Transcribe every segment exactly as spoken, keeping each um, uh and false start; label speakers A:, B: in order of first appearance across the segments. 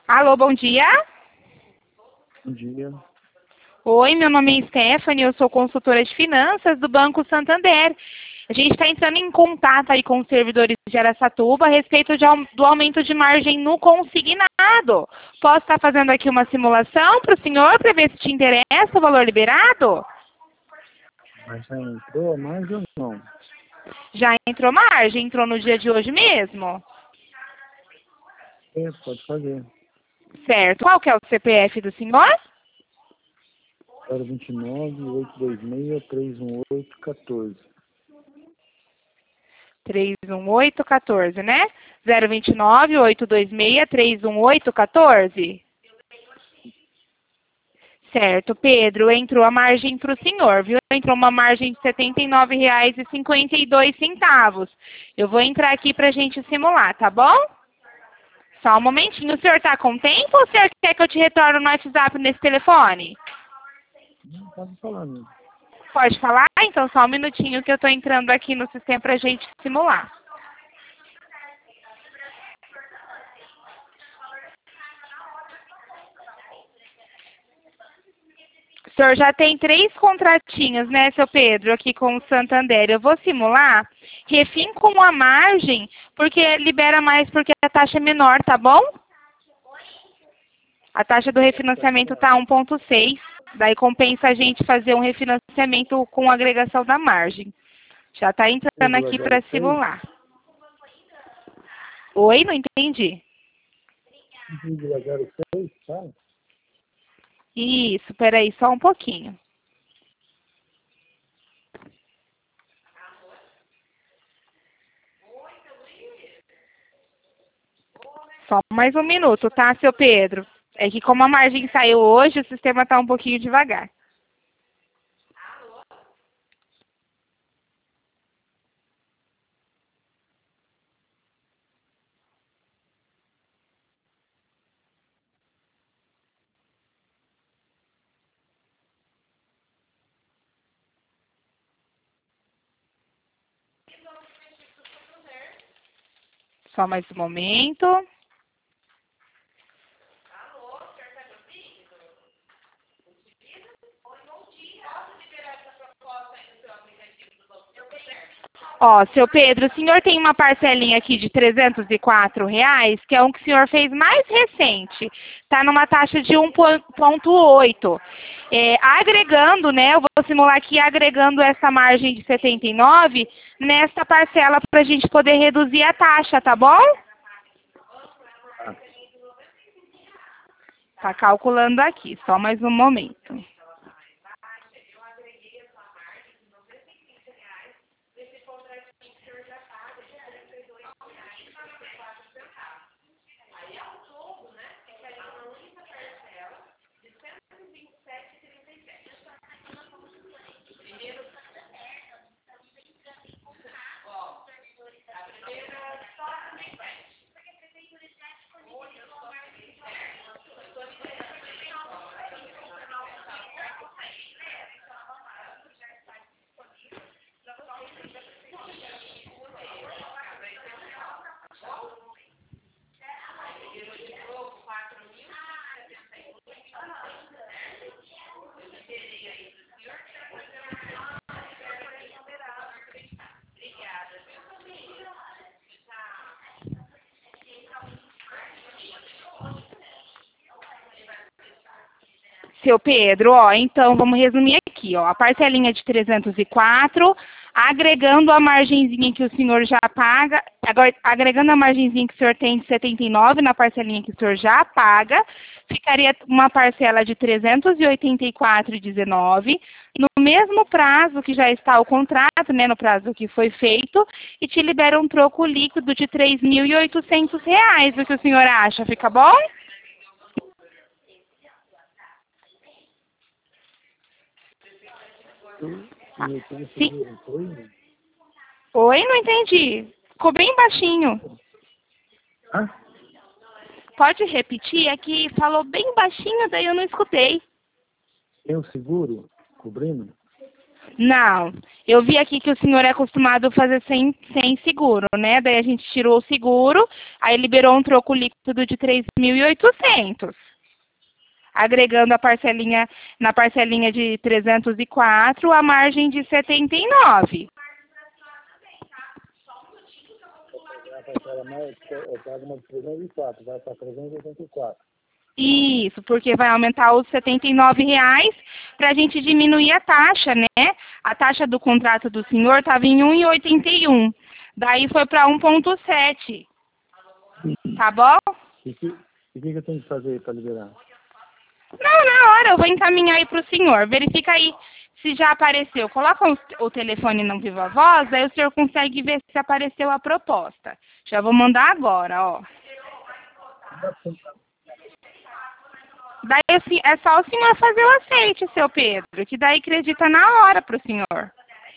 A: Alô, bom dia.
B: Bom dia.
A: Oi, meu nome é Stephanie, eu sou consultora de finanças do Banco Santander. A gente está entrando em contato aí com os servidores de Araçatuba a respeito de, au- do aumento de margem no consignado. Posso estar fazendo aqui uma simulação para o senhor para ver se te interessa o valor liberado?
B: Mas já entrou mais ou não?
A: Já entrou margem? Entrou no dia de hoje mesmo?
B: É, pode fazer.
A: Certo. Qual que é o C P F do senhor?
B: zero vinte e nove, oito dois seis, três um oito, um quatro.
A: três um oito um quatro, né? zero vinte e nove, oito dois seis, três um oito um quatro. Certo, Pedro, entrou a margem para o senhor, viu? Entrou uma margem de setenta e nove reais e cinquenta e dois centavos. Eu vou entrar aqui para a gente simular, tá bom? Só um momentinho. O senhor está com tempo ou o senhor quer que eu te retorne no WhatsApp nesse telefone?
B: Não, pode falar mesmo.
A: Pode falar? Então só um minutinho que eu estou entrando aqui no sistema para a gente simular. O senhor já tem três contratinhos, né, seu Pedro, aqui com o Santander. Eu vou simular refim com a margem, porque libera mais porque a taxa é menor, tá bom? A taxa do refinanciamento está um vírgula seis. Daí compensa a gente fazer um refinanciamento com agregação da margem. Já está entrando aqui para simular. Oi, não entendi.
B: um vírgula zero seis, tá?
A: Isso, peraí, só um pouquinho. Só mais um minuto, tá, seu Pedro? É que como a margem saiu hoje, o sistema está um pouquinho devagar. Só mais um momento. Ó, seu Pedro, o senhor tem uma parcelinha aqui de trezentos e quatro reais, que é um que o senhor fez mais recente. Está numa taxa de um vírgula oito. É, agregando, né, eu vou simular aqui, agregando essa margem de setenta e nove nesta parcela para a gente poder reduzir a taxa, tá bom?
B: Tá.
A: Tá calculando aqui, só mais um momento. Seu Pedro, ó, então vamos resumir aqui, ó, a parcelinha de trezentos e quatro, agregando a margenzinha que o senhor já paga, agora agregando a margenzinha que o senhor tem de setenta e nove na parcelinha que o senhor já paga, ficaria uma parcela de trezentos e oitenta e quatro reais e dezenove centavos, no mesmo prazo que já está o contrato, né, no prazo que foi feito, e te libera um troco líquido de três mil e oitocentos reais. O que o senhor acha? Fica bom?
B: E eu tenho
A: Sim.
B: seguro foi?
A: Oi, não entendi. Ficou bem baixinho.
B: Hã?
A: Pode repetir? É que falou bem baixinho, daí eu não escutei.
B: Tem o seguro cobrindo?
A: Não, eu vi aqui que o senhor é acostumado a fazer sem, sem seguro, né? Daí a gente tirou o seguro, aí liberou um troco líquido de três mil e oitocentos. Agregando a parcelinha, na parcelinha de trezentos e quatro, a margem de setenta e nove.
B: A parcela mais, eu pago uma de trezentos e quatro, vai para trezentos e oitenta e quatro.
A: Isso, porque vai aumentar os setenta e nove reais para a gente diminuir a taxa, né? A taxa do contrato do senhor estava em um vírgula oitenta e um. Daí foi para um vírgula sete. Tá bom?
B: E o que, e que que eu tenho que fazer para liberar?
A: Não, na hora, eu vou encaminhar aí para o senhor. Verifica aí se já apareceu. Coloca o, o telefone no Viva Voz, aí o senhor consegue ver se apareceu a proposta. Já vou mandar agora, ó. Daí assim, é só o senhor fazer o aceite, seu Pedro, que daí acredita na hora para o senhor.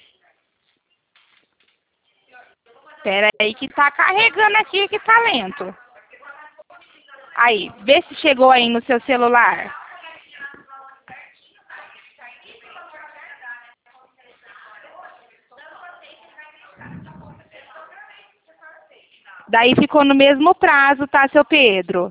A: Espera aí que tá carregando aqui, que tá lento. Aí, vê se chegou aí no seu celular. Daí ficou no mesmo prazo, tá, seu Pedro?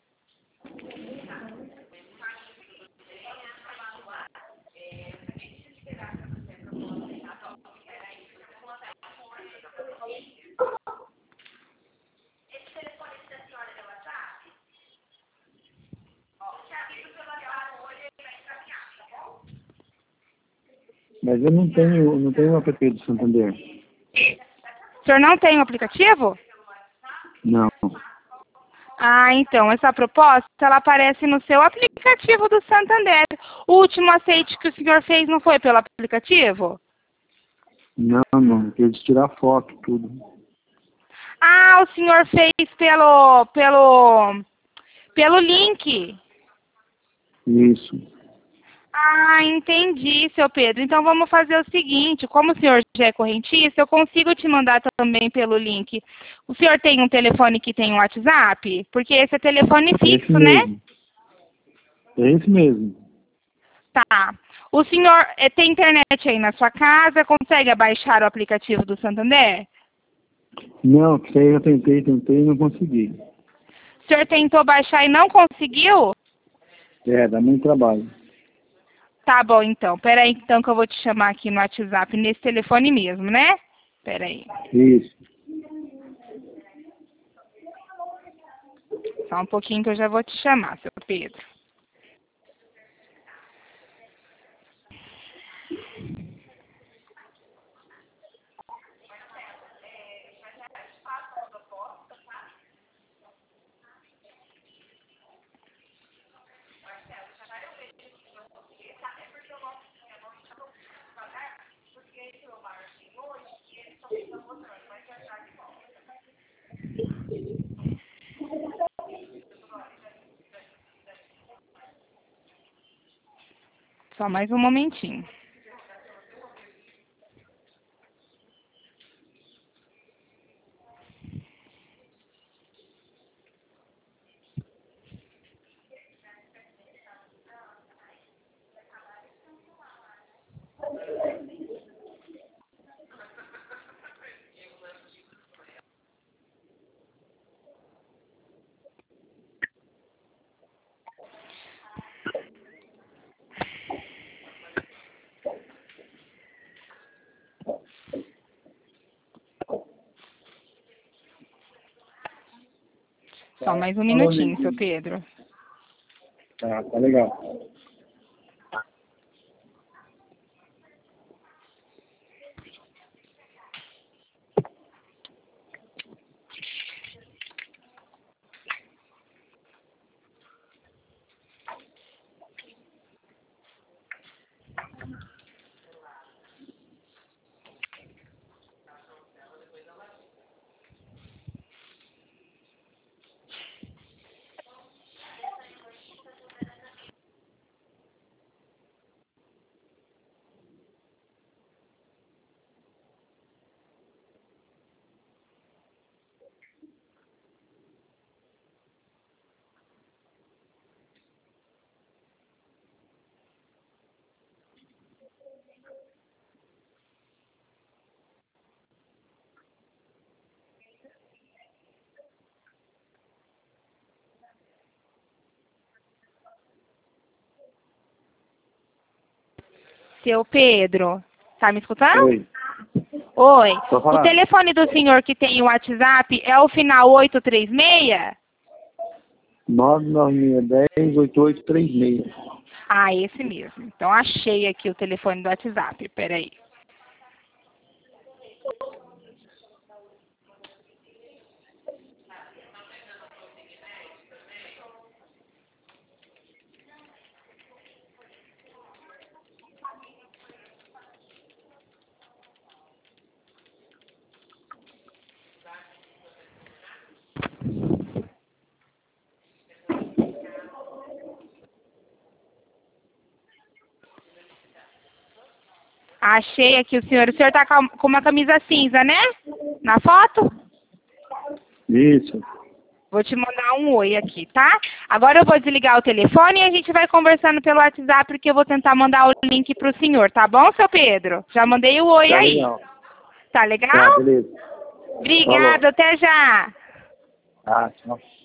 B: Mas eu não tenho, não tenho o app do Santander.
A: O senhor não tem o aplicativo?
B: Não.
A: Ah, então, essa proposta, ela aparece no seu aplicativo do Santander. O último aceite que o senhor fez não foi pelo aplicativo?
B: Não, não. Queria tirar foto, tudo.
A: Ah, o senhor fez pelo, pelo, pelo link.
B: Isso.
A: Ah, entendi, seu Pedro. Então vamos fazer o seguinte, como o senhor já é correntista, eu consigo te mandar também pelo link. O senhor tem um telefone que tem um WhatsApp? Porque esse é telefone
B: Esse
A: fixo, né?
B: mesmo. É esse mesmo.
A: Tá. O senhor eh, tem internet aí na sua casa? Consegue baixar o aplicativo do Santander?
B: Não, que isso aí eu tentei, tentei e não consegui.
A: O senhor tentou baixar e não conseguiu?
B: É, dá muito trabalho.
A: Tá bom, então. Pera aí, então, que eu vou te chamar aqui no WhatsApp, nesse telefone mesmo, né? Pera aí.
B: Isso.
A: Só um pouquinho que eu já vou te chamar, seu Pedro. Só mais um momentinho. Só mais um minutinho, seu Pedro.
B: Tá, tá legal.
A: Seu Pedro, tá me escutando?
B: Oi.
A: Oi.
B: Tô
A: O
B: falando.
A: telefone do senhor que tem o WhatsApp é o final oito três seis?
B: nove nove seis um zero oito oito três seis.
A: Ah, esse mesmo. Então achei aqui o telefone do WhatsApp. Peraí. Achei aqui o senhor. O senhor tá com uma camisa cinza, né? Na foto?
B: Isso.
A: Vou te mandar um oi aqui, tá? Agora eu vou desligar o telefone e a gente vai conversando pelo WhatsApp, porque eu vou tentar mandar o link pro senhor, tá bom, seu Pedro? Já mandei o oi
B: Tá
A: aí.
B: legal.
A: Tá legal?
B: Tá, beleza.
A: Obrigada, até já.
B: Ah, tchau.